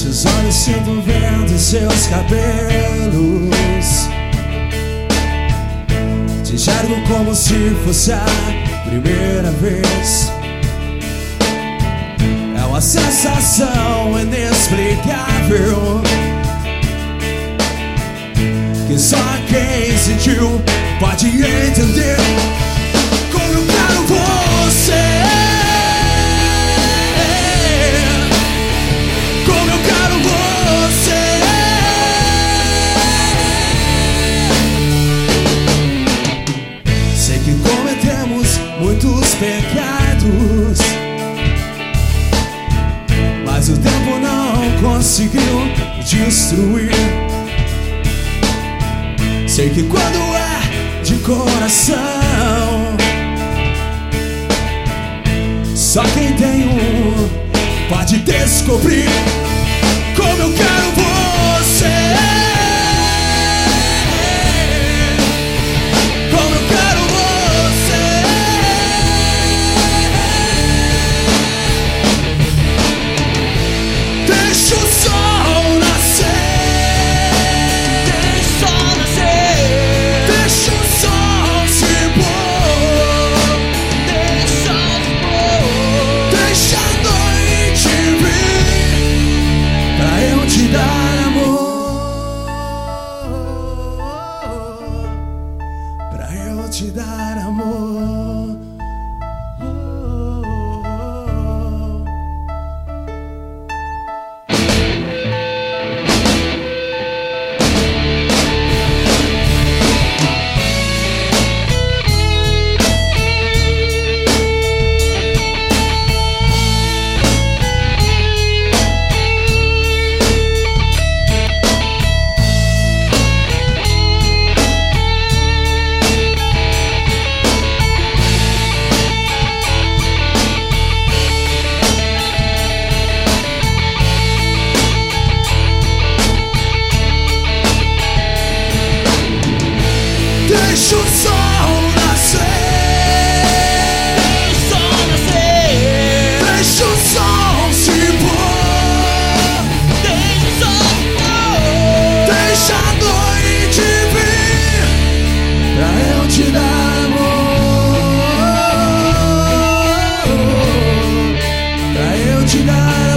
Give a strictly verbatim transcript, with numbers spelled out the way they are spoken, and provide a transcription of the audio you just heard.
Seus olhos sinto vento em seus cabelos. Te enxergo como se fosse a primeira vez. É uma sensação inexplicável que só quem sentiu pode entender. Como eu quero você, como eu quero você. Sei que cometemos muitos pecados, mas o tempo não conseguiu destruir. Sei que quando é de coração, só quem tem um pode descobrir. Como eu quero você, como eu quero você. Deixa o sol nascer, deixa o sol nascer, deixa o sol se pôr, deixa o sol se pôr, deixa a noite vir pra eu te dar amor, pra eu te dar amor. Deixa o sol nascer, deixa o sol nascer, deixa o sol se pôr, deixa o sol se pôr, deixa a noite vir pra eu te dar amor, pra eu te dar amor.